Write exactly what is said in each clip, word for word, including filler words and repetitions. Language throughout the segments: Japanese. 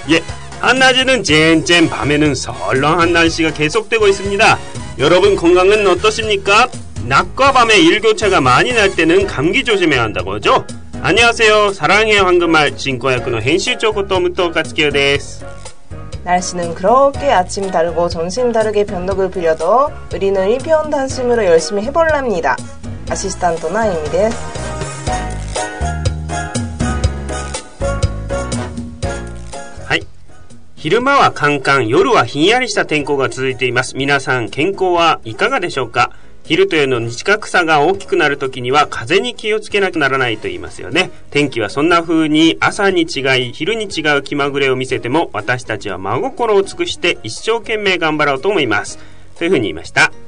예, 한낮에는 쨍쨍, 밤에는 설렁한 날씨가 계속되고 있습니다. 여러분 건강은 어떠십니까? 낮과 밤에 일교차가 많이 날 때는 감기 조심해야 한다고 하죠. 안녕하세요. 사랑해요 한국말 진과야쿠노編集長こと武藤勝清です。 날씨는 그렇게 아침 다르고 점심 다르게 변덕을 부려도 우리는 일편 단심으로 열심히 해볼랍니다. 아시스탄트 나이미です。 はい。昼間はカンカン、夜はひんやりした天候が続いています。皆さん健康はいかがでしょうか？昼と夜の近く差が大きくなるときには風に気をつけなくならないと言いますよね。天気はそんな風に朝に違い昼に違う気まぐれを見せても私たちは真心を尽くして一生懸命頑張ろうと思います。というふうに言いました。はい。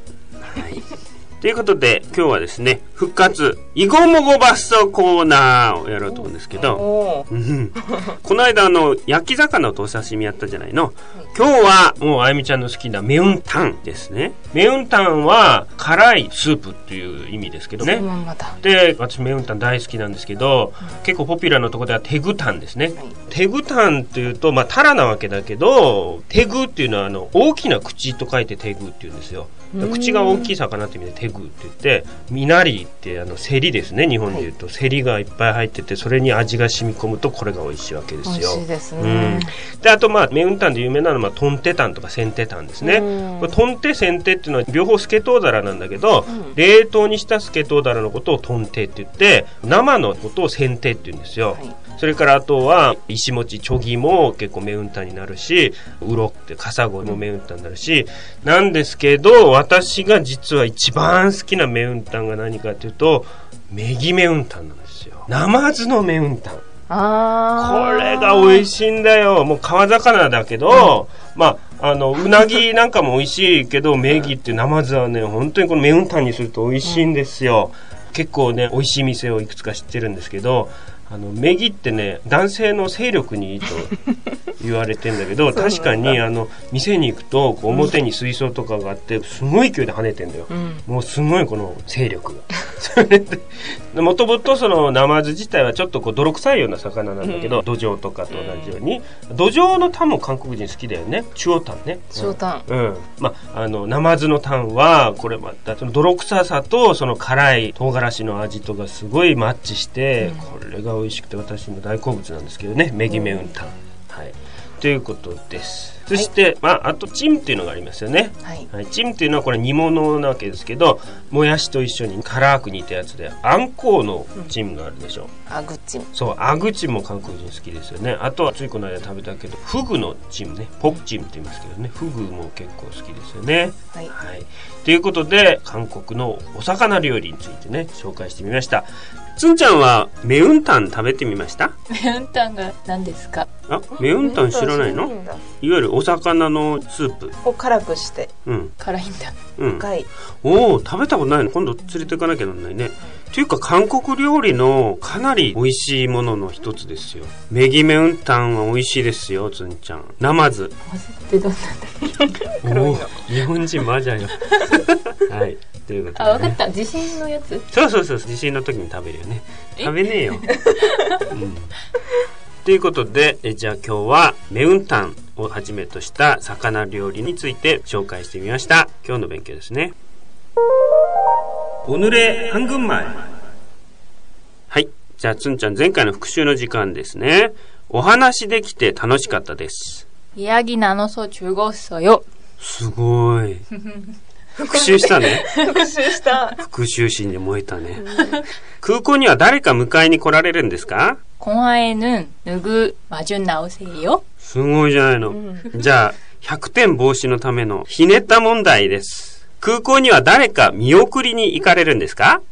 ということで今日はですね、復活囲碁もごバストコーナーをやろうと思うんですけど、うん、この間あの焼き魚とお刺身やったじゃないの。今日はもうあゆみちゃんの好きなメウンタンですね。メウンタンは辛いスープっていう意味ですけどね。で、私メウンタン大好きなんですけど、うん、結構ポピュラーなところではテグタンですね。はい、テグタンっていうとまあタラなわけだけど、テグっていうのはあの大きな口と書いてテグっていうんですよ。口が大きい魚って意味でテグって言って、ミナリってあのセリですね。日本で言うと、はい、セリがいっぱい入ってて、それに味が染み込むとこれが美味しいわけですよ。美味しいですね。うん、であとまあメウンタンで有名なのは、まあ、トンテタンとかセンテタンですね。これトンテセンテっていうのは両方スケトウダラなんだけど、うん、冷凍にしたスケトウダラのことをトンテって言って、生のことをセンテって言うんですよ。はい、それからあとは石餅チョギも結構メウンタンになるし、ウロってカサゴもメウンタンになるし、なんですけど私が実は一番好きなメウンタンが何かというとメギメウンタンなんですよ。ナマズのメウンタン。あこれが美味しいんだよ。もう川魚だけど、うん、まああのうなぎなんかも美味しいけどメギってナマズはね本当にこのメウンタンにすると美味しいんですよ。うん、結構ね美味しい店をいくつか知ってるんですけど、あのメギってね男性の精力にいいと言われてんだけど確かにあの店に行くとこう表に水槽とかがあってすごい勢いで跳ねてんだよ。うん、もうすごいこの精力がそれでもともとそのナマズ自体はちょっとこう泥臭いような魚なんだけど、うん、土壌とかと同じように、うん、土壌のタンも韓国人好きだよね。チュオタンね。 チュオタン、 うん、うん、まああのナマズのタンはこれまたその泥臭さとその辛い唐辛子の味とかすごいマッチして、うん、これが美味しくて私の大好物なんですけどね、メギメウンタン、うん、はい、ということです。そして、はい、まあ、あとチンっていうのがありますよね。はいはい、チンっていうのはこれ煮物なわけですけど、もやしと一緒に辛く煮たやつであんこうのチンがあるでしょ。 うん、アグチン。 そう、アグチンも韓国人好きですよね。あとはついこの間食べたけどフグのチンね、ポクチンって言いますけどね、フグも結構好きですよね。はい、はい、ということで韓国のお魚料理についてね紹介してみました。つんちゃんはメウンタン食べてみました？ メウンタンが何ですか？ あ、メウンタン知らないの？いわゆるお魚のスープを辛くして、 うん、辛いんだ。 うん、おー、食べたことないの？今度連れて行かなきゃならないね。というか韓国料理のかなり美味しいものの一つですよ。メギメウンタンは美味しいですよ、つんちゃん。ナマズ。 ナマズってどんなんだっけ？日本人マジャよ。はい。ということでね、 あ、分かった。地震のやつ？ そうそうそう、地震の時に食べるよね。食べねえよ。うん、ということでえじゃあ今日はメウンタンをはじめとした魚料理について紹介してみました。今日の勉強ですね。오늘의 한국말。はい、じゃあつんちゃん前回の復習の時間ですね。お話できて楽しかったです。 이야기 나눠서 즐거웠어요。 すごい。復習したね。 復習した。 復習心に燃えたね。空港には誰か迎えに来られるんですか？ 공항에는 누구 마주 나오세요？ すごいじゃないの。うん、じゃあひゃくてん防止のためのひねった問題です。空港には誰か見送りに行かれるんですか？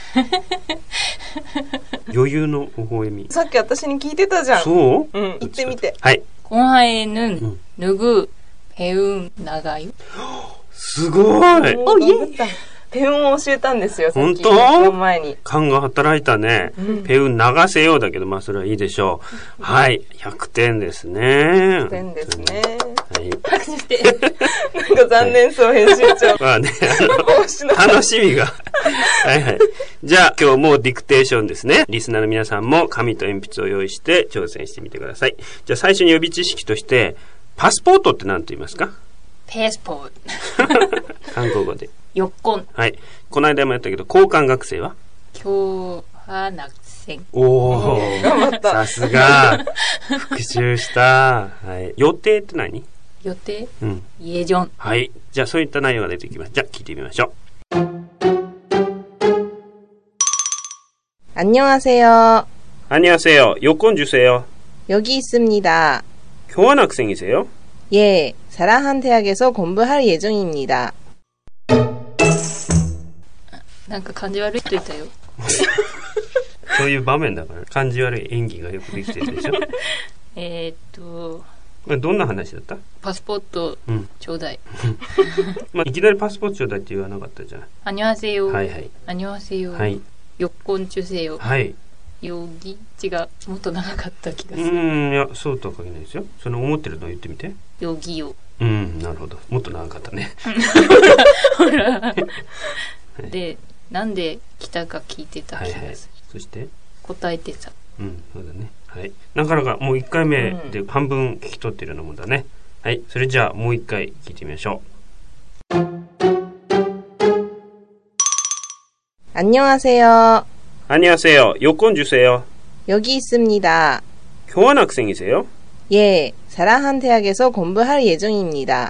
余裕の微笑み。 さっき私に聞いてたじゃん。 そう？ うん、言ってみて。 はい。 공항에는 누구 배우 나가요？ すごい。 お、イエー。 ペウンを教えたんですよ、さっき。 本当？ 録音前に。 勘が働いたね。 うん、 ペウン流せようだけど、まあそれはいいでしょう。はい、ひゃくてんですね。 ひゃくてんですね。 はい。 拍手して。 なんか残念そう、編集長。 まあね、あの、楽しみが。はいはい。じゃあ今日もディクテーションですね。リスナーの皆さんも紙と鉛筆を用意して挑戦してみてください。じゃあ最初に予備知識として、パスポートって何と言いますか？ ペスポート。 韓国語で。 よっこん。 はい。この間もやったけど、交換学生は？ 教科学生。 おー。さすが。復習した。はい。予定って何？ 予定？ うん。 イエジョン。 はい。じゃあそういった内容が出てきます。じゃあ聞いてみましょう。 안녕하세요. 안녕하세요. 요건 주세요. 여기 있습니다. 교환 학생이세요? 예, 사라한 대학에서 공부할 예정입니다. なんか感じ悪い人いたよ。 そういう場面だから感じ悪い演技がよくできてるでしょ。 えーっとどんな話だった？ パスポートちょうだい。 まあ、いきなりパスポートちょうだいって言わなかったじゃん。 안녕하세요。 はいはい。 안녕하세요。 はい。 よっこん주세요。 はい。 よぎ違う、もっと長かった気がする。 うーん、いや、そうとは限らないですよ。その思ってるのを言ってみて。 よぎよ。 うん、なるほど。もっと長かったね。 ほら。で、なんで来たか聞いてた気がする。はいはい、 そして答えてさ。 うん、そうだね。はい。なかなかもういっかいめで半分聞き取ってるようなもんだね。はい。それじゃあもういっかい聞いてみましょう。 안녕하세요. 안녕하세요. 요건 주세요. 여기 있습니다. 교환 학생이세요? 예, 사라한 대학에서 공부할 예정입니다.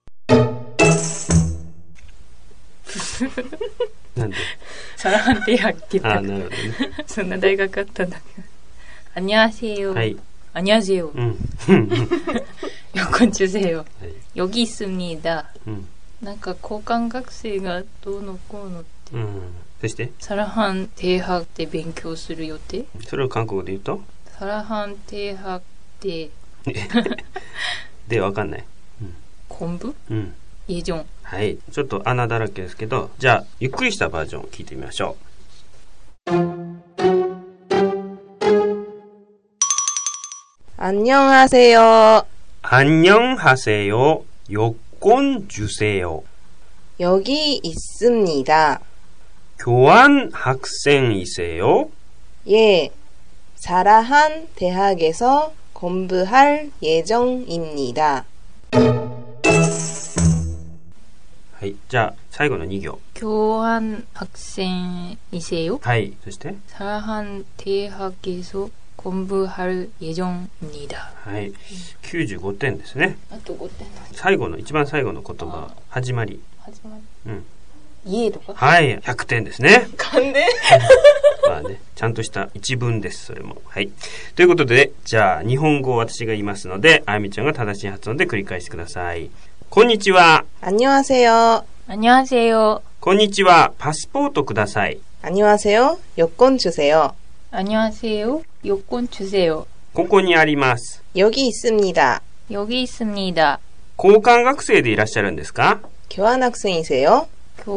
なんで？ サラハン대학って言った。 あ、なるほどね。 そんな大学あったんだけど。안녕하세요。 はい。 안녕하세요。 うん。 요건 주세요。 はい。 여기 있습니다。 うん。 なんか交換学生がどうのこうのって。 うん。そしてサラハン대학で勉強する予定？ それを韓国語で言うと？ サラハン대학でで、わかんない。 うん、昆布？ うん。 イエジョン。 はい。ちょっと穴だらけですけど、じゃあ、ゆっくりしたバージョンを聞いてみましょう。 안녕하세요. 안녕하세요. 요건 주세요. 여기 있습니다. 교환 학생이세요? 예. 사라한 대학에서 공부할 예정입니다. はい。じゃあ、最後のに行。 교환 학생이세요? はい。そして 사라한 대학에서 공부할 예정입니다. はい。きゅうじゅうごてんですね。 あとごてん。 最後の、一番最後の言葉、始まり。 始まり。 うん。 家とか？ はい。ひゃくてんですね。 勘でまあね、ちゃんとした一文です、それも。はい。ということで、じゃあ、日本語を私が言いますので、あやみちゃんが正しい発音で繰り返してください。こんにちは。 안녕하세요. 안녕하세요. こんにちは。パスポートください。 안녕하세요. 여권 주세요. 안녕하세요. 요건 주세요. ここにあります。 여기 있습니다. 여기 있습니다. 交換学生でいらっしゃるんですか？ 교환학생이세요?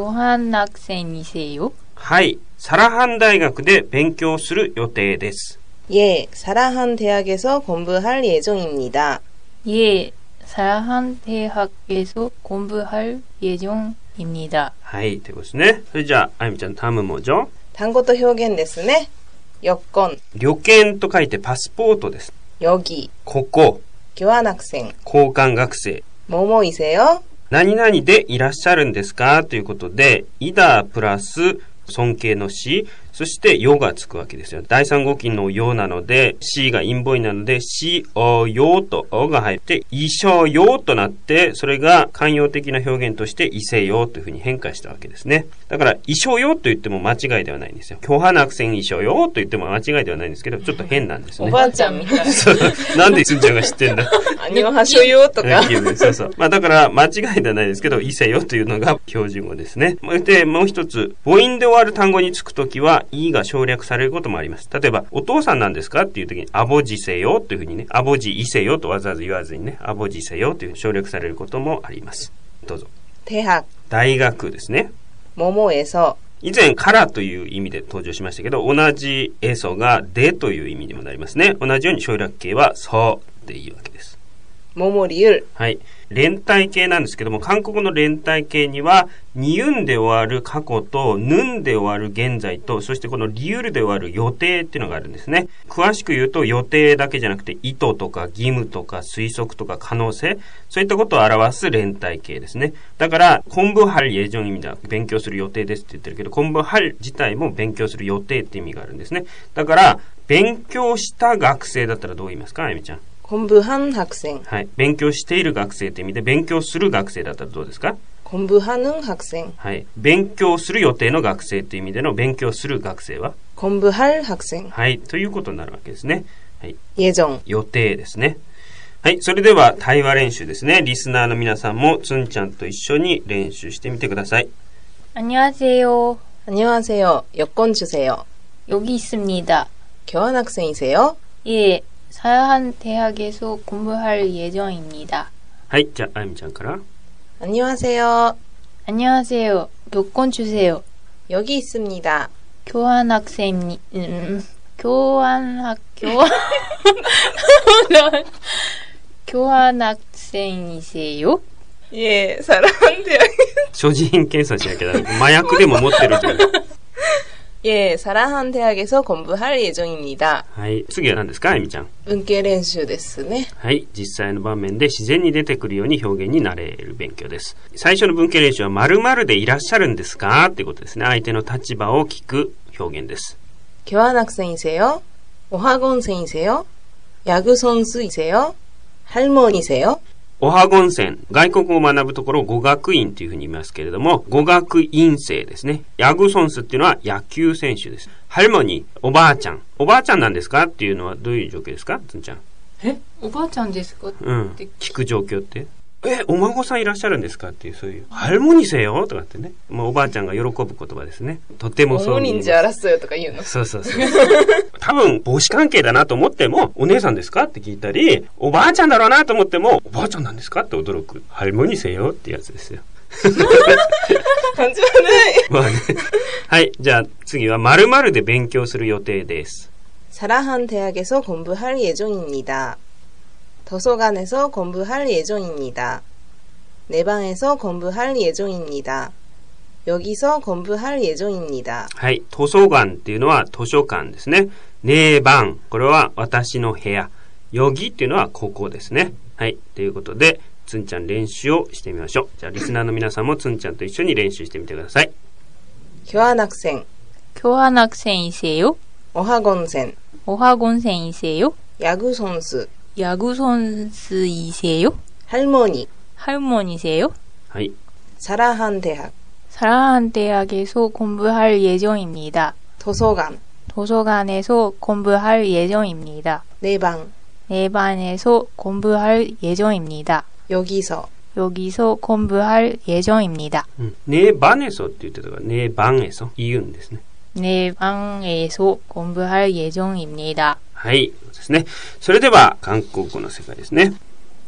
교환학생이세요? はい。サラハン大学で勉強する予定です。 예, 사라한 대학에서 공부할 예정입니다. 예, 사라한 대학에서 공부할 예정입니다. はい、ということですね。それじゃあ、あゆみちゃん、タム文字。 単語と表現ですね。여권、 旅券と書いてパスポートです。 여기、 ここ、 교환학생、 交換学生。 뭐뭐이세요? 何々でいらっしゃるんですかということで、イダプラス尊敬のし、そしてよがつくわけですよ。第三語金のよなので、しが陰母音なので、し、お、よとおが入って、いしょよとなって、それが慣用的な表現として、いせよというふうに変化したわけですね。だから、いしょよと言っても間違いではないんですよ。教派なくせんいしょよと言っても間違いではないんですけど、ちょっと変なんですね。 おばあちゃんみたいな。 なんですんちゃんが知ってんだ。 アニョハショよとか。 そうそう。まあだから、間違いではないですけど、いせよというのが標準語ですね。で、もう一つ、母音で終わる単語につくときは、いが省略されることもあります。例えば、お父さんなんですかっていうときに、アボジせよというふうにね、アボジいせよとわざわざ言わずにね、アボジせよという省略されることもあります。どうぞ。 대학、 大学ですね。 모모에서 以前からという意味で登場しましたけど、同じエソがでという意味にもなりますね。同じように省略形はそうでいいわけです。 모모리을。 はい。連体形なんですけども、韓国の連体形には、にゆんで終わる過去と、ぬんで終わる現在と、そしてこのリユルで終わる予定っていうのがあるんですね。詳しく言うと予定だけじゃなくて、意図とか義務とか推測とか可能性、そういったことを表す連体形ですね。だから、昆布春예정意味では勉強する予定ですって言ってるけど、昆布春自体も勉強する予定って意味があるんですね。だから、勉強した学生だったらどう言いますか、あゆみちゃん。 공부한 학생。 はい。勉強している学生という意味で、勉強する学生だったらどうですか？ 공부하는 학생。 はい。勉強する予定の学生という意味での勉強する学生は？ 공부할 학생。 はい。ということになるわけですね。はい。 예정。 予定ですね。はい。それでは対話練習ですね。リスナーの皆さんもつんちゃんと一緒に練習してみてください。 안녕하세요. 안녕하세요. 여권 주세요. 여기 있습니다. 교환학생이세요? 예. 사한 대학에서 공부할 예정입니다. はい。じゃあ、あゆみちゃんから。 안녕하세요. 안녕하세요. 여권 주세요. 여기 있습니다. 교환학생이, 음, 교환학, 교환, 교환학생이세요? 예, 사랑한 대학. 所持品検査しなきゃダメ。麻薬でも持ってるという。 예, 사랑한 대학에서 공부할 예정입니다. はい。次は何ですか、あゆみちゃん。 文系練習ですね。 はい。実際の場面で自然に出てくるように表現になれる勉強です。最初の文系練習は〇〇でいらっしゃるんですかっていうことですね。相手の立場を聞く表現です。 교환학생이세요? 어학원생이세요? 야구선수이세요? 할머니세요? おはごんせん、外国語を学ぶところを語学院というふうに言いますけれども、語学院生ですね。ヤグソンスっていうのは野球選手です。ハルモニー、おばあちゃん。おばあちゃんなんですかっていうのはどういう状況ですか、つんちゃん。 え、おばあちゃんですか？ うん。聞く状況って。え、お孫さんいらっしゃるんですかっていう、そういう。ハルモニせよとかってね。もうおばあちゃんが喜ぶ言葉ですね。とてもそう。 おにんじゃらすよとか言うの。 そうそうそう。多分、母子関係だなと思っても、お姉さんですかって聞いたり、おばあちゃんだろうなと思っても、おばあちゃんなんですかって驚く。ハルモニせよってやつですよ。 感じはない。 まあね。はい。じゃあ次は〇〇で勉強する予定です。 사라한 대학에서 공부할 예정입니다. 도서관에서 공부할 예정입니다. 내 방에서 공부할 예정입니다. 여기서 공부할 예정입니다. はい。図書館っていうのは図書館ですね。ねばん。これは私の部屋。よぎっていうのはここですね。はい。ということで、つんちゃん練習をしてみましょう。じゃあリスナーの皆さんもつんちゃんと一緒に練習してみてください。 교환학생. 교환학생이세요? 어학원생. 어학원생이세요? 야구선수. 야구선수이세요? 할머니. 할머니세요? はい。 사라한 대학. 사라한 대학에서 공부할 예정입니다. 도서관. 도서관에서 공부할 예정입니다. 내 방. 내 반에서 공부할 예정입니다. 여기서. 여기서 공부할 예정입니다. うん、ねばねそって言ってたから、ねばんえそ言うんですね。 내 방에서 공부할 예정입니다. はい。そうですね。それでは、韓国語の世界ですね。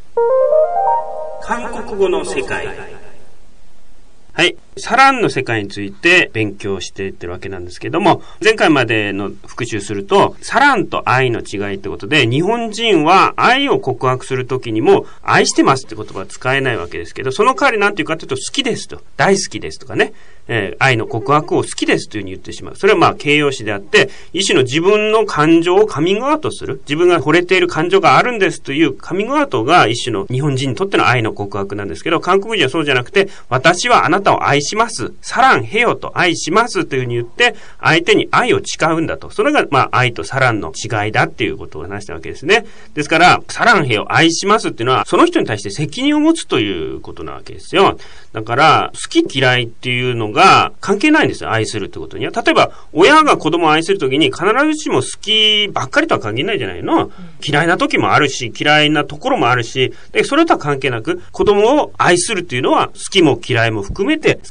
韓国語の世界。はい。サランの世界について勉強していってるわけなんですけども、前回までの復習すると、サランと愛の違いってことで、日本人は愛を告白するときにも、愛してますって言葉は使えないわけですけど、その代わりなんていうかというと、好きですと、大好きですとかね、えー、愛の告白を好きですというふうに言ってしまう。それはまあ形容詞であって、一種の自分の感情をカミングアウトする。自分が惚れている感情があるんですというカミングアウトが一種の日本人にとっての愛の告白なんですけど、韓国人はそうじゃなくて、私はあなたを愛します。サランヘヨと愛しますというふうに言って、相手に愛を誓うんだと。それがまあ愛とサランの違いだっていうことを話したわけですね。ですから、サランヘヨ愛しますっていうのは、その人に対して責任を持つということなわけですよ。だから、好き嫌いっていうのが関係ないんですよ。愛するってことには。例えば、親が子供を愛するときに必ずしも好きばっかりとは限らないじゃないの。嫌いな時もあるし、嫌いなところもあるし、でそれとは関係なく、子供を愛するっていうのは、好きも嫌いも含めて、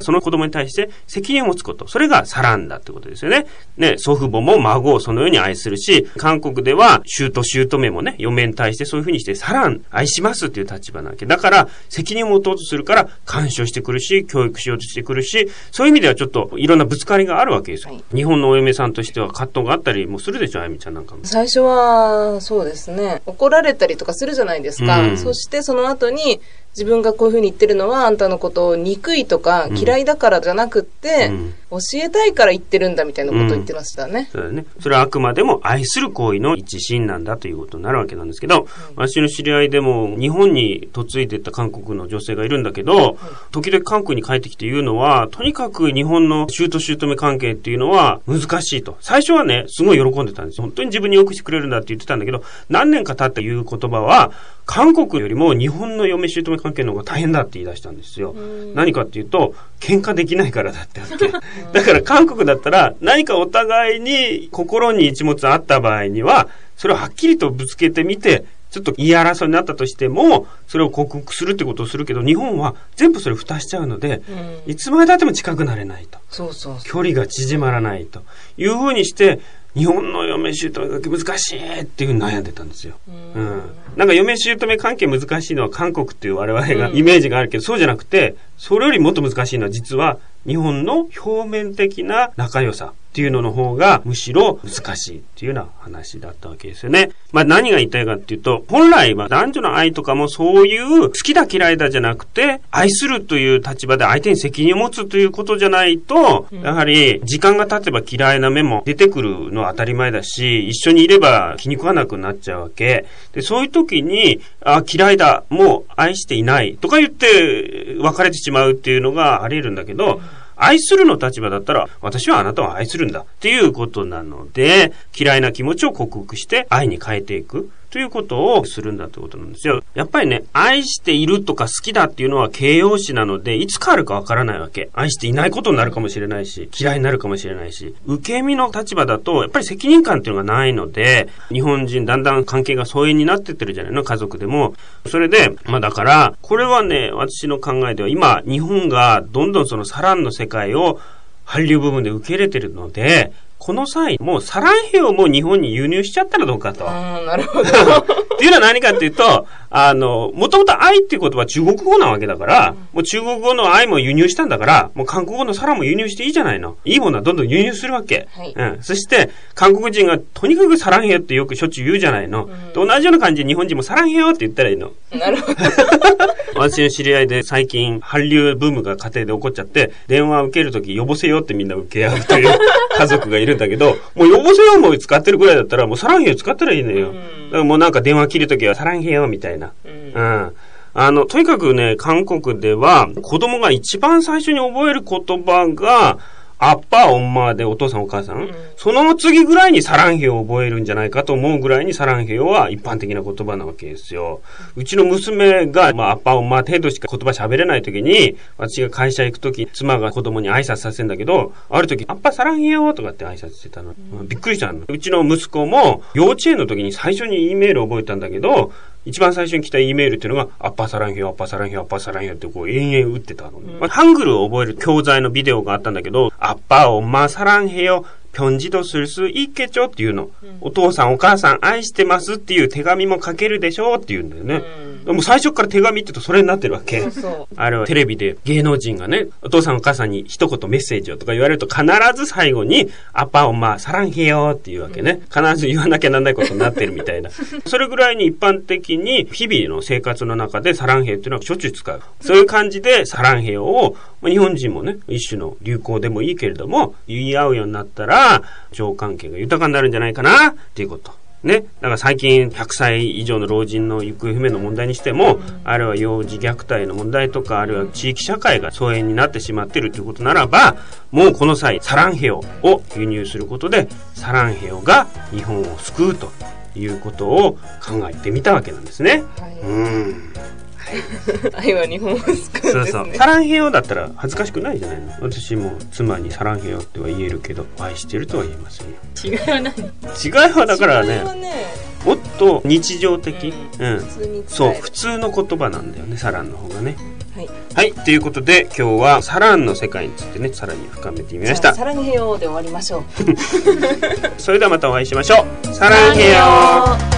その子供に対して責任を持つこと。それがサランだってことですよね。ね、祖父母も孫をそのように愛するし、韓国では姑姑もね、嫁に対してそういうふうにしてサラン、愛しますっていう立場なわけ。だから、責任を持とうとするから干渉してくるし、教育しようとしてくるし、そういう意味ではちょっといろんなぶつかりがあるわけですよ。はい、日本のお嫁さんとしては葛藤があったりもするでしょ、あゆみちゃんなんかも。 最初は、そうですね。怒られたりとかするじゃないですか。うん、そしてその後に、自分がこういうふうに言ってるのはあんたのことを憎いとか嫌いだからじゃなくって、うん、教えたいから言ってるんだみたいなことを言ってましたね。 うん、そうだね。それはあくまでも愛する行為の一心なんだということになるわけなんですけど、うん、私の知り合いでも日本に嫁いでった韓国の女性がいるんだけど、うん、時々韓国に帰ってきて言うのは、とにかく日本の姑姑関係っていうのは難しいと。最初はね、すごい喜んでたんですよ。本当に自分によくしてくれるんだって言ってたんだけど、何年か経って言う言葉は、韓国よりも日本の嫁姑関係の方が大変だって言い出したんですよ。何かっていうと、喧嘩できないからだってあって。だから韓国だったら何かお互いに心に一物あった場合には、それをはっきりとぶつけてみて、ちょっと言い争いになったとしても、それを克服するってことをするけど、日本は全部それ蓋しちゃうので、うん、いつまで経っても近くなれないと。 そうそうそう。 距離が縮まらないというふうにして、日本の嫁姑関係難しいっていうふうに悩んでたんですよ。うん。なんか嫁姑関係難しいのは韓国っていう我々がイメージがあるけど、うん、そうじゃなくて、それよりもっと難しいのは実は日本の表面的な仲良さっていうのの方がむしろ難しいっていうような話だったわけですよね。まあ何が言いたいかっていうと、本来は男女の愛とかもそういう好きだ嫌いだじゃなくて、愛するという立場で相手に責任を持つということじゃないと、うん、やはり時間が経てば嫌いな目も出てくるのは当たり前だし、一緒にいれば気に食わなくなっちゃうわけ。で、そういう時に、あ、嫌いだ、もう愛していないとか言って別れてしまうっていうのがあり得るんだけど、うん、愛するの立場だったら、私はあなたを愛するんだっていうことなので、嫌いな気持ちを克服して愛に変えていくということをするんだってことなんですよ。やっぱりね、愛しているとか好きだっていうのは形容詞なので、いつ変わるかわからないわけ。愛していないことになるかもしれないし、嫌いになるかもしれないし、受け身の立場だと、やっぱり責任感っていうのがないので、日本人だんだん関係が疎遠になってってるじゃないの、家族でも。それで、まあだから、これはね、私の考えでは、今、日本がどんどんそのサランの世界を韓流部分で受け入れてるので、この際、もうサランヘをもう日本に輸入しちゃったらどうかと。 ああ、なるほど。 っていうのは何かっていうと、あの、もともと愛っていう言葉は中国語なわけだから、うん、もう中国語の愛も輸入したんだから、もう韓国語のサランも輸入していいじゃないの。いいものはどんどん輸入するわけ。はい、うん。そして、韓国人がとにかくサランヘってよくしょっちゅう言うじゃないの。うん、同じような感じで日本人もサランヘよって言ったらいいの。 なるほど。 私の知り合いで最近、韓流ブームが家庭で起こっちゃって、電話を受けるとき、よぼせよってみんな受け合うという家族がいるんだけど、もうよぼせよも使ってるぐらいだったら、もうサランヘヨ使ったらいいのよ。うん、だからもうなんか電話切るときはサランヘヨみたいな。うん。うん。あの、とにかくね、韓国では子供が一番最初に覚える言葉が、アッパー、オンマーでお父さんお母さん、うん、その次ぐらいにサランヘヨを覚えるんじゃないかと思うぐらいにサランヘヨは一般的な言葉なわけですよ。うちの娘が、まあ、アッパー、オンマー程度しか言葉喋れない時に、私が会社行く時、妻が子供に挨拶させるんだけど、ある時、アッパーサランヘヨとかって挨拶してたの。うん、びっくりしたの。うちの息子も幼稚園の時に最初に E メールを覚えたんだけど、一番最初に来た E メールっていうのが、アッパーサランヘヨ、アッパーサランヘヨ、アッパーサランヘヨってこう延々打ってたの、ね。うんまあ、ハングルを覚える教材のビデオがあったんだけど、アッパー、オンマー、サランヘヨ、편지도 쓸 수 있겠죠っていうの、うん、お父さんお母さん愛してますっていう手紙も書けるでしょっていうんだよね、うん、もう最初から手紙って言うとそれになってるわけ。そうそうあれはテレビで芸能人がねお父さんお母さんに一言メッセージをとか言われると必ず最後にアッパーオンマーサランヘヨっていうわけね、うん、必ず言わなきゃなんないことになってるみたいなそれぐらいに一般的に日々の生活の中でサランヘヨっていうのはしょっちゅう使う、そういう感じでサランヘヨを日本人もね一種の流行でもいいけれども言い合うようになったら情関係が豊かになるんじゃないかなっていうことね。だから最近ひゃくさい以上の老人の行方不明の問題にしても、うん、あるいは幼児虐待の問題とかあるいは地域社会が疎遠になってしまっているということならばもうこの際サランヘヨを輸入することでサランヘヨが日本を救うということを考えてみたわけなんですね、はい、うん愛は日本を救うんですね。そうそう。 サランヘヨだったら恥ずかしくないじゃないの。私も妻にサランヘヨっては言えるけど愛してるとは言えませんよ。 違いは何？ 違いはだからね、ねもっと日常的、うん、うん、 普通にそう普通の言葉なんだよねサランの方がね。 はい、 はい、ということで今日はサランの世界についてねさらに深めてみました。 サランヘヨで終わりましょうそれではまたお会いしましょう。サランヘヨ。